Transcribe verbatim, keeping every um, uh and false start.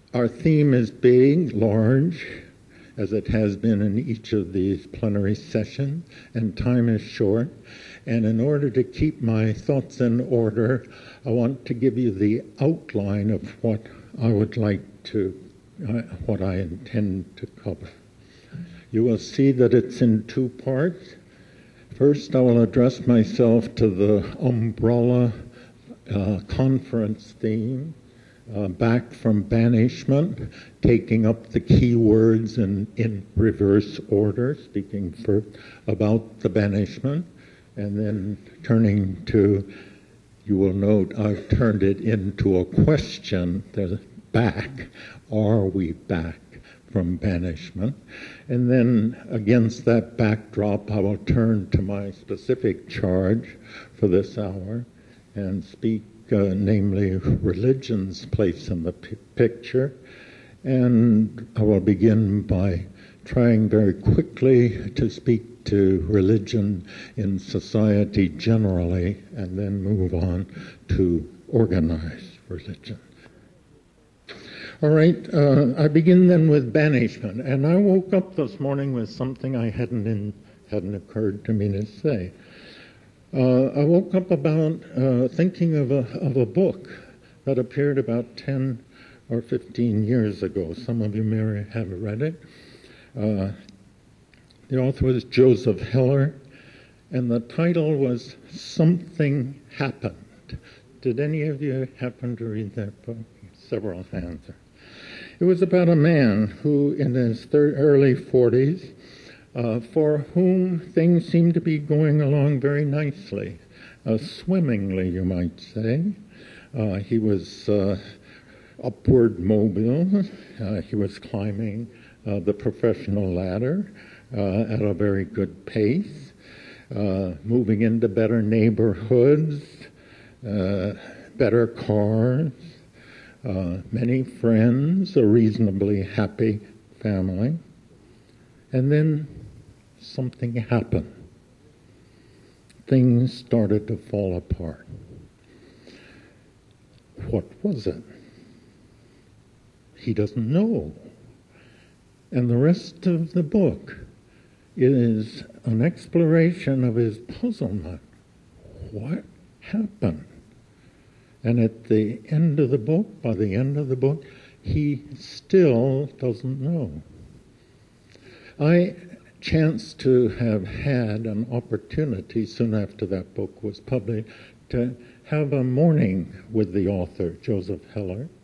Our theme is big, large, as it has been in each of these plenary sessions, and time is short. And in order to keep my thoughts in order, I want to give you the outline of what I would like to, uh, what I intend to cover. You will see that it's in two parts. First, I will address myself to the umbrella uh, conference theme, uh, back from banishment, taking up the key words in, in reverse order, speaking first about the banishment, and then turning to, you will note I've turned it into a question, the back, are we back from banishment? And then against that backdrop, I will turn to my specific charge for this hour and speak, uh, namely, religion's place in the p- picture. And I will begin by trying very quickly to speak to religion in society generally, and then move on to organized religion. All right, uh, I begin then with banishment, and I woke up this morning with something I hadn't in, hadn't occurred to me to say. Uh, I woke up about uh, thinking of a of a book that appeared about ten or fifteen years ago. Some of you may have read it. Uh, the author was Joseph Heller, and the title was Something Happened. Did any of you happen to read that book? Several hands. It was about a man who, in his thir- early forties, uh, for whom things seemed to be going along very nicely, uh, swimmingly, you might say. Uh, he was uh, upward mobile. Uh, he was climbing uh, the professional ladder uh, at a very good pace, uh, moving into better neighborhoods, uh, better cars, Uh, many friends, a reasonably happy family. And then something happened. Things started to fall apart. What was it? He doesn't know. And the rest of the book is an exploration of his puzzlement. What happened? And at the end of the book, by the end of the book, he still doesn't know. I chanced to have had an opportunity soon after that book was published to have a morning with the author, Joseph Heller.